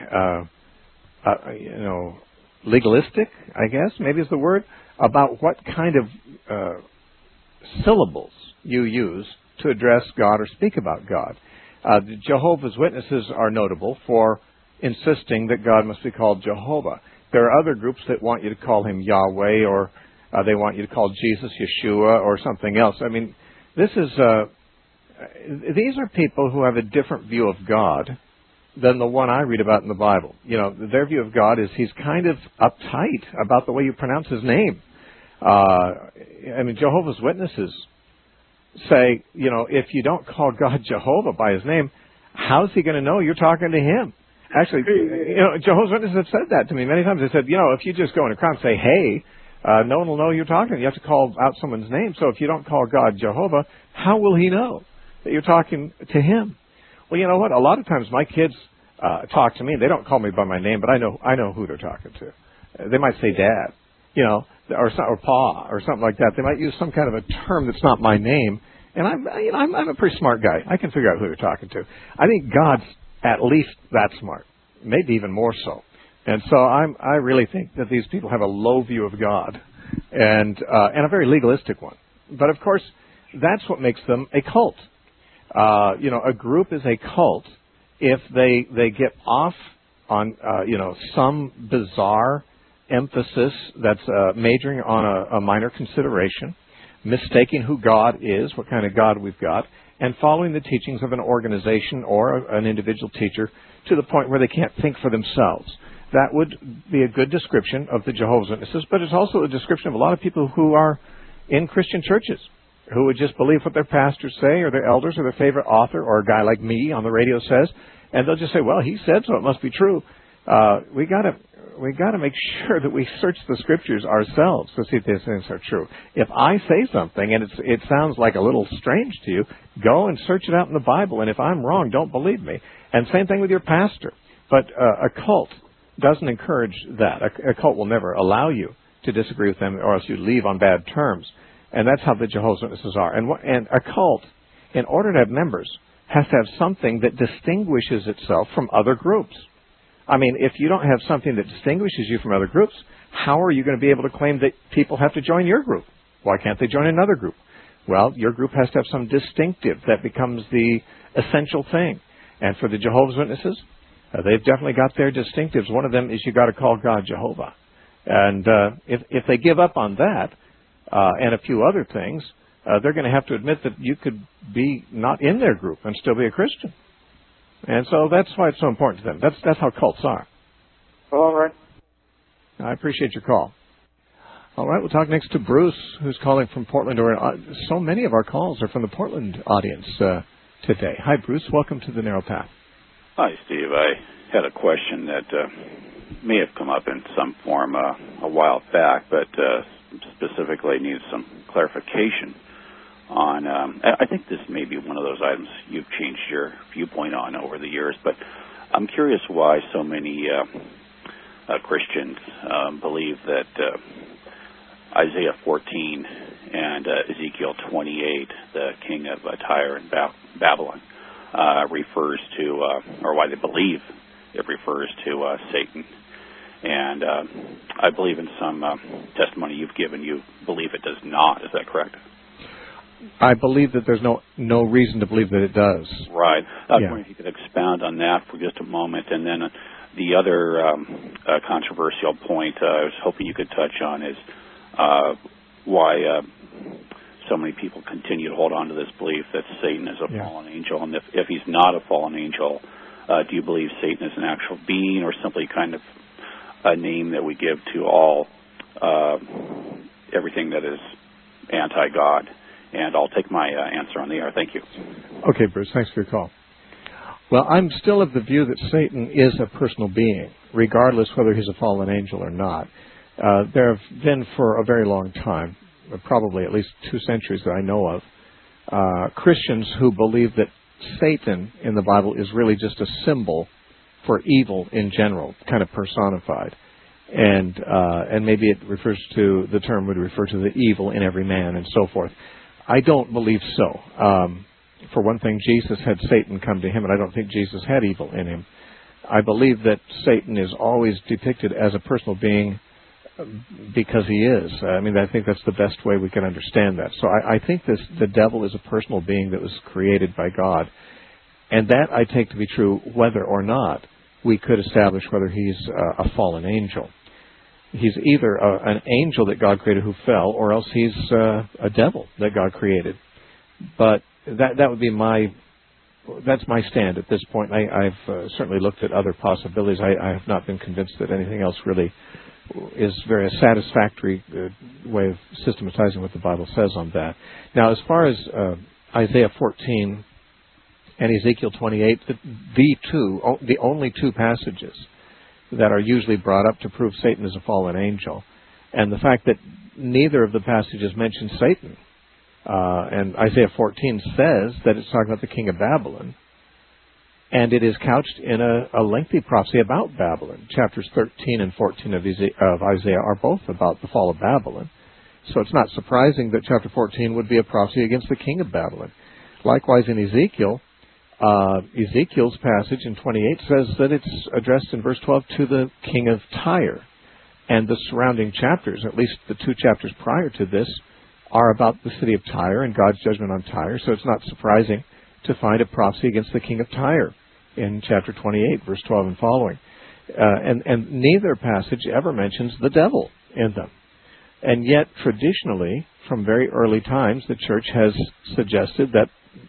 legalistic, I guess, maybe is the word, about what kind of syllables you use to address God or speak about God. The Jehovah's Witnesses are notable for insisting that God must be called Jehovah. There are other groups that want you to call him Yahweh, or they want you to call Jesus Yeshua or something else. I mean, these are people who have a different view of God than the one I read about in the Bible. Their view of God is he's kind of uptight about the way you pronounce his name. Jehovah's Witnesses say, if you don't call God Jehovah by his name, how's he going to know you're talking to him? Actually, Jehovah's Witnesses have said that to me many times. They said, if you just go in a crowd and say, hey, no one will know you're talking. You have to call out someone's name. So if you don't call God Jehovah, how will he know that you're talking to him? Well, you know what? A lot of times my kids talk to me. They don't call me by my name, but I know who they're talking to. They might say Dad, or Pa, or something like that. They might use some kind of a term that's not my name. And I'm a pretty smart guy. I can figure out who they're talking to. I think God's at least that smart, maybe even more so. And so I really think that these people have a low view of God, and a very legalistic one. But of course, that's what makes them a cult. A group is a cult if they get off on some bizarre emphasis that's majoring on a minor consideration, mistaking who God is, what kind of God we've got, and following the teachings of an organization or an individual teacher to the point where they can't think for themselves. That would be a good description of the Jehovah's Witnesses, but it's also a description of a lot of people who are in Christian churches, who would just believe what their pastors say, or their elders, or their favorite author, or a guy like me on the radio says, and they'll just say, well, he said so, it must be true. we got to make sure that we search the Scriptures ourselves to see if these things are true. If I say something and it sounds like a little strange to you, go and search it out in the Bible. And if I'm wrong, don't believe me. And same thing with your pastor. But a cult doesn't encourage that. A cult will never allow you to disagree with them, or else you leave on bad terms. And that's how the Jehovah's Witnesses are. And a cult, in order to have members, has to have something that distinguishes itself from other groups. I mean, if you don't have something that distinguishes you from other groups, how are you going to be able to claim that people have to join your group? Why can't they join another group? Well, your group has to have some distinctive that becomes the essential thing. And for the Jehovah's Witnesses, they've definitely got their distinctives. One of them is you got to call God Jehovah. And if they give up on that and a few other things, they're going to have to admit that you could be not in their group and still be a Christian. And so that's why it's so important to them. That's how cults are. All right. I appreciate your call. All right, we'll talk next to Bruce, who's calling from Portland. So many of our calls are from the Portland audience today. Hi, Bruce. Welcome to the Narrow Path. Hi, Steve. I had a question that may have come up in some form a while back, but specifically needs some clarification on. I think this may be one of those items you've changed your viewpoint on over the years, but I'm curious why so many Christians believe that Isaiah 14 and Ezekiel 28, the king of Tyre and Babylon, refers to, or why they believe it refers to Satan. And I believe in some testimony you've given, you believe it does not. Is that correct? I believe that there's no reason to believe that it does. Right. I was wondering if you could expound on that for just a moment. And then the other controversial point I was hoping you could touch on is why so many people continue to hold on to this belief that Satan is a fallen angel. And if he's not a fallen angel, do you believe Satan is an actual being or simply kind of a name that we give to all everything that is anti-God? And I'll take my answer on the air. Thank you. Okay, Bruce. Thanks for your call. Well, I'm still of the view that Satan is a personal being, regardless whether he's a fallen angel or not. There have been for a very long time, probably at least 2 centuries that I know of, Christians who believe that Satan in the Bible is really just a symbol for evil in general, kind of personified. And maybe it refers to, the term would refer to the evil in every man and so forth. I don't believe so. For one thing, Jesus had Satan come to him, and I don't think Jesus had evil in him. I believe that Satan is always depicted as a personal being because he is. I mean, I think that's the best way we can understand that. So I think the devil is a personal being that was created by God. And that I take to be true whether or not we could establish whether he's a fallen angel. He's either an angel that God created who fell, or else he's a devil that God created. But that would be that's my stand at this point. I've certainly looked at other possibilities. I have not been convinced that anything else really is very satisfactory way of systematizing what the Bible says on that. Now, as far as Isaiah 14 and Ezekiel 28, the only 2 passages that are usually brought up to prove Satan is a fallen angel, and the fact that neither of the passages mention Satan. And Isaiah 14 says that it's talking about the king of Babylon, and it is couched in a lengthy prophecy about Babylon. Chapters 13 and 14 of Isaiah are both about the fall of Babylon. So it's not surprising that chapter 14 would be a prophecy against the king of Babylon. Likewise in Ezekiel, Ezekiel's passage in 28 says that it's addressed in verse 12 to the king of Tyre. And the surrounding chapters, at least the 2 chapters prior to this, are about the city of Tyre and God's judgment on Tyre. So it's not surprising to find a prophecy against the king of Tyre in chapter 28, verse 12 and following. And neither passage ever mentions the devil in them. And yet, traditionally, from very early times, the church has suggested that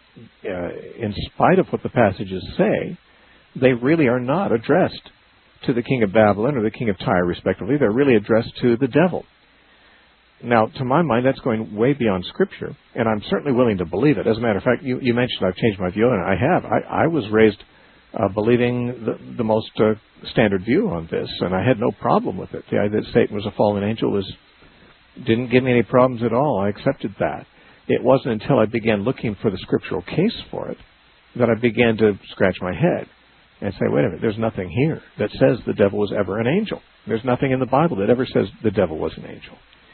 in spite of what the passages say, they really are not addressed to the king of Babylon or the king of Tyre, respectively. They're really addressed to the devil. Now, to my mind, that's going way beyond Scripture, and I'm certainly willing to believe it. As a matter of fact, you mentioned I've changed my view, and I have. I was raised believing the most standard view on this, and I had no problem with it. The idea that Satan was a fallen angel didn't give me any problems at all. I accepted that. It wasn't until I began looking for the scriptural case for it that I began to scratch my head and say, wait a minute, there's nothing here that says the devil was ever an angel. There's nothing in the Bible that ever says the devil was an angel.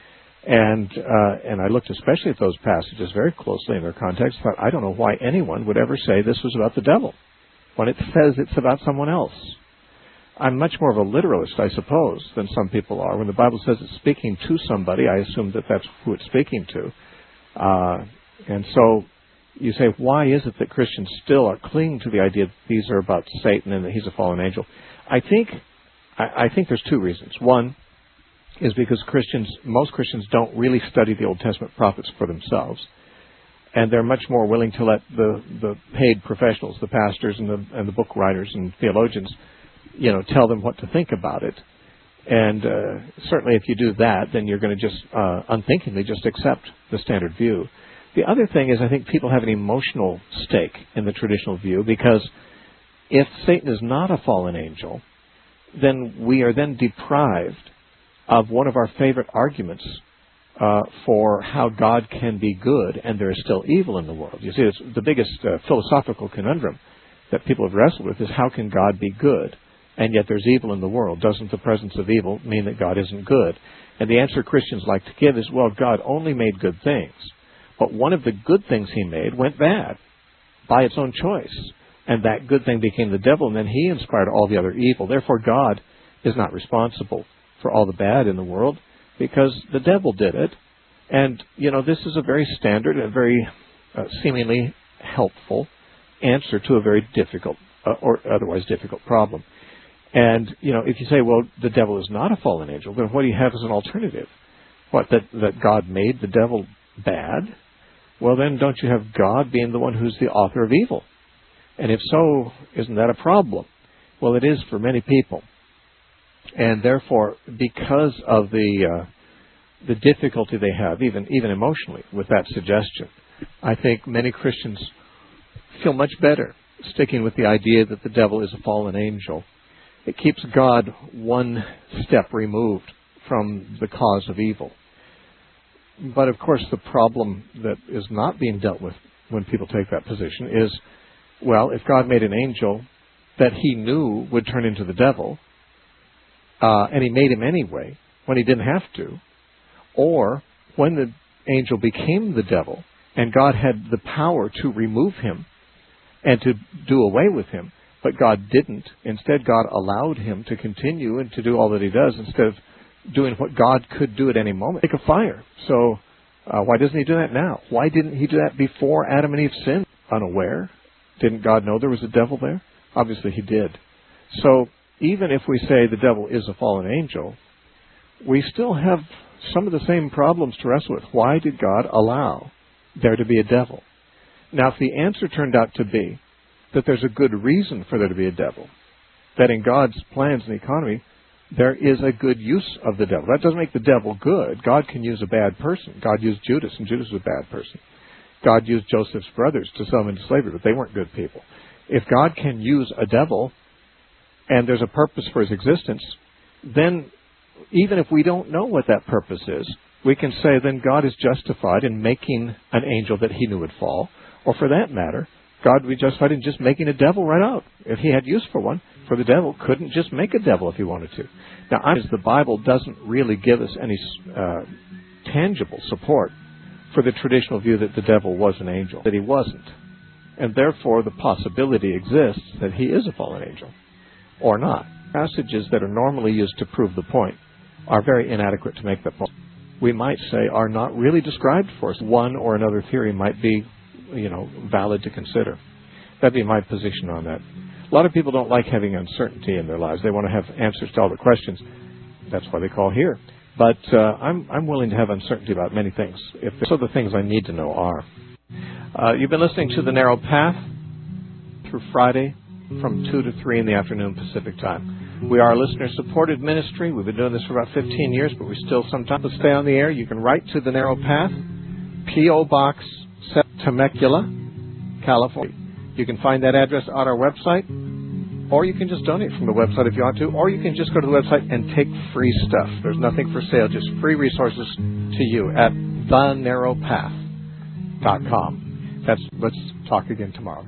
And I looked especially at those passages very closely in their context, thought, I don't know why anyone would ever say this was about the devil when it says it's about someone else. I'm much more of a literalist, I suppose, than some people are. When the Bible says it's speaking to somebody, I assume that that's who it's speaking to. And so you say, why is it that Christians still are clinging to the idea that these are about Satan and that he's a fallen angel? I think there's two reasons. One is because most Christians don't really study the Old Testament prophets for themselves, and they're much more willing to let the paid professionals, the pastors and the book writers and theologians, tell them what to think about it. And certainly if you do that, then you're going to just unthinkingly just accept the standard view. The other thing is I think people have an emotional stake in the traditional view, because if Satan is not a fallen angel, then we are then deprived of one of our favorite arguments for how God can be good and there is still evil in the world. You see, it's the biggest philosophical conundrum that people have wrestled with is how can God be good and yet there's evil in the world? Doesn't the presence of evil mean that God isn't good? And the answer Christians like to give is, well, God only made good things. But one of the good things he made went bad by its own choice. And that good thing became the devil, and then he inspired all the other evil. Therefore, God is not responsible for all the bad in the world because the devil did it. And, this is a very standard and very seemingly helpful answer to a very difficult or otherwise difficult problem. And, if you say, well, the devil is not a fallen angel, then what do you have as an alternative? What, that God made the devil bad? Well, then don't you have God being the one who's the author of evil? And if so, isn't that a problem? Well, it is for many people. And therefore, because of the difficulty they have, even emotionally, with that suggestion, I think many Christians feel much better sticking with the idea that the devil is a fallen angel. It keeps God one step removed from the cause of evil. But of course, the problem that is not being dealt with when people take that position is, well, if God made an angel that he knew would turn into the devil, and he made him anyway when he didn't have to, or when the angel became the devil and God had the power to remove him and to do away with him, but God didn't. Instead, God allowed him to continue and to do all that he does instead of doing what God could do at any moment, make a fire. So why doesn't he do that now? Why didn't he do that before Adam and Eve sinned? Unaware? Didn't God know there was a devil there? Obviously he did. So even if we say the devil is a fallen angel, we still have some of the same problems to wrestle with. Why did God allow there to be a devil? Now, if the answer turned out to be that there's a good reason for there to be a devil, that in God's plans and economy, there is a good use of the devil. That doesn't make the devil good. God can use a bad person. God used Judas, and Judas was a bad person. God used Joseph's brothers to sell him into slavery, but they weren't good people. If God can use a devil, and there's a purpose for his existence, then even if we don't know what that purpose is, we can say then God is justified in making an angel that he knew would fall, or for that matter, God would be justified in just making a devil right out. If he had use for one, for the devil couldn't just make a devil if he wanted to. Now, the Bible doesn't really give us any tangible support for the traditional view that the devil was an angel, that he wasn't. And therefore, the possibility exists that he is a fallen angel, or not. Passages that are normally used to prove the point are very inadequate to make that point. We might say are not really described for us. One or another theory might be valid to consider. That'd be my position on that. A lot of people don't like having uncertainty in their lives. They want to have answers to all the questions. That's why they call here. But I'm willing to have uncertainty about many things. So the things I need to know are. You've been listening to The Narrow Path through Friday from 2 to 3 in the afternoon Pacific time. We are a listener-supported ministry. We've been doing this for about 15 years, but we still sometimes stay on the air. You can write to The Narrow Path, P.O. Box Temecula, California. You can find that address on our website, or you can just donate from the website if you want to, or you can just go to the website and take free stuff. There's nothing for sale, just free resources to you at thenarrowpath.com. Let's talk again tomorrow.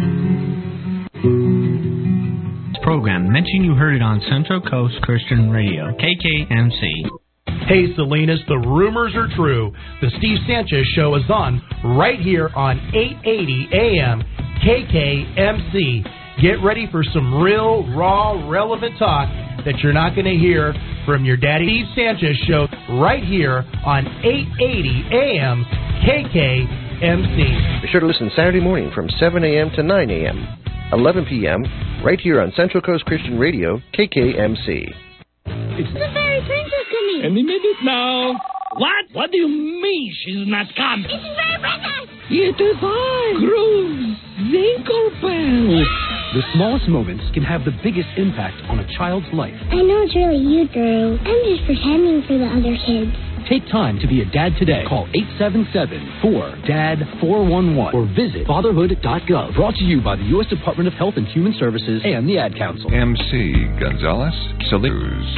This program mentioned you heard it on Central Coast Christian Radio, KKMC. Hey, Salinas, the rumors are true. The Steve Sanchez Show is on right here on 880 AM KKMC. Get ready for some real, raw, relevant talk that you're not going to hear from your daddy. Steve Sanchez Show right here on 880 AM KKMC. Be sure to listen Saturday morning from 7 a.m. to 9 a.m., 11 p.m., right here on Central Coast Christian Radio, KKMC. It's the fairy princess coming. Any minute now. What? What do you mean she's not coming? It's the fairy princess. It is I, Groove Zinklebell. The smallest moments can have the biggest impact on a child's life. I know it's really you, Drew. I'm just pretending for the other kids. Take time to be a dad today. Call 877-4DAD-411 or visit fatherhood.gov. Brought to you by the U.S. Department of Health and Human Services and the Ad Council. MC Gonzalez Salutes.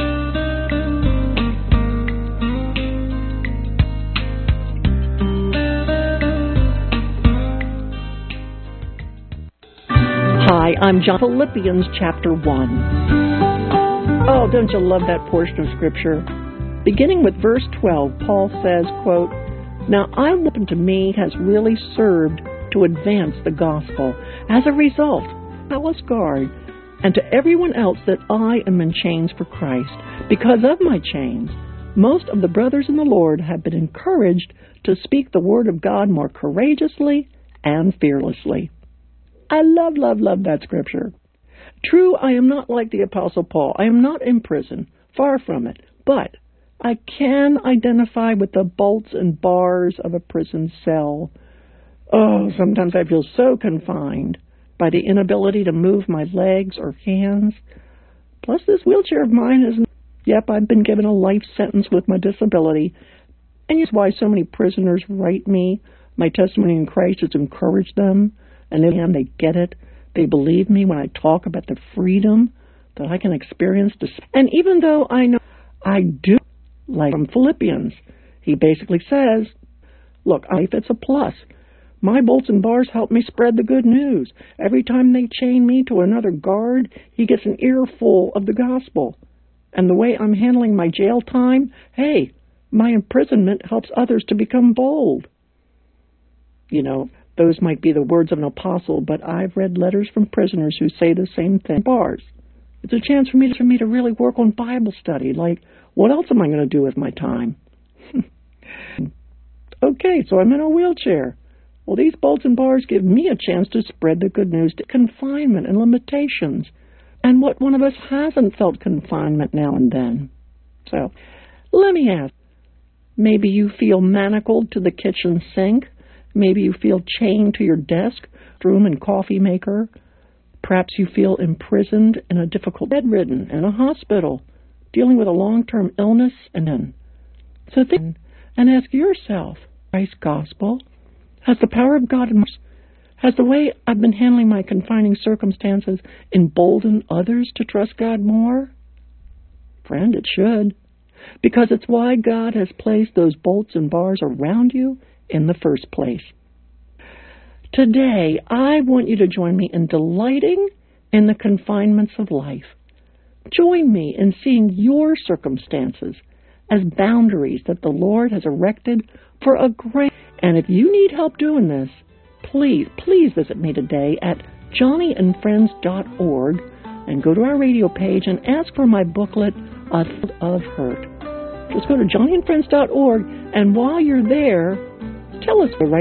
Hi, I'm John. Philippians chapter 1. Oh, don't you love that portion of Scripture? Beginning with verse 12, Paul says, quote, "Now I look unto me has really served to advance the gospel. As a result, I was guard, and to everyone else that I am in chains for Christ. Because of my chains, most of the brothers in the Lord have been encouraged to speak the word of God more courageously and fearlessly." I love that Scripture. True, I am not like the Apostle Paul. I am not in prison. Far from it. But I can identify with the bolts and bars of a prison cell. Oh, sometimes I feel so confined by the inability to move my legs or hands. Plus, this wheelchair of mine isn't... Yep, I've been given a life sentence with my disability. And that's why so many prisoners write me. My testimony in Christ has encouraged them. And then they get it. They believe me when I talk about the freedom that I can experience. And even though I know I do, like from Philippians, he basically says, look, if it's a plus, my bolts and bars help me spread the good news. Every time they chain me to another guard, he gets an earful of the gospel. And the way I'm handling my jail time, hey, my imprisonment helps others to become bold. You know, those might be the words of an apostle, but I've read letters from prisoners who say the same thing. Bars. It's a chance for me to really work on Bible study. Like, what else am I going to do with my time? Okay, so I'm in a wheelchair. Well, these bolts and bars give me a chance to spread the good news to confinement and limitations. And what one of us hasn't felt confinement now and then? So, let me ask. Maybe you feel manacled to the kitchen sink. Maybe you feel chained to your desk, room, and coffee maker. Perhaps you feel imprisoned in a difficult bedridden in a hospital, dealing with a long-term illness, and then. So think and ask yourself, Christ's gospel, has the power of God, has the way I've been handling my confining circumstances emboldened others to trust God more? Friend, it should, because it's why God has placed those bolts and bars around you in the first place. Today, I want you to join me in delighting in the confinements of life. Join me in seeing your circumstances as boundaries that the Lord has erected for a great... And if you need help doing this, please visit me today at johnnyandfriends.org and go to our radio page and ask for my booklet, A Field of Hurt. Just go to johnnyandfriends.org, and while you're there, tell us the right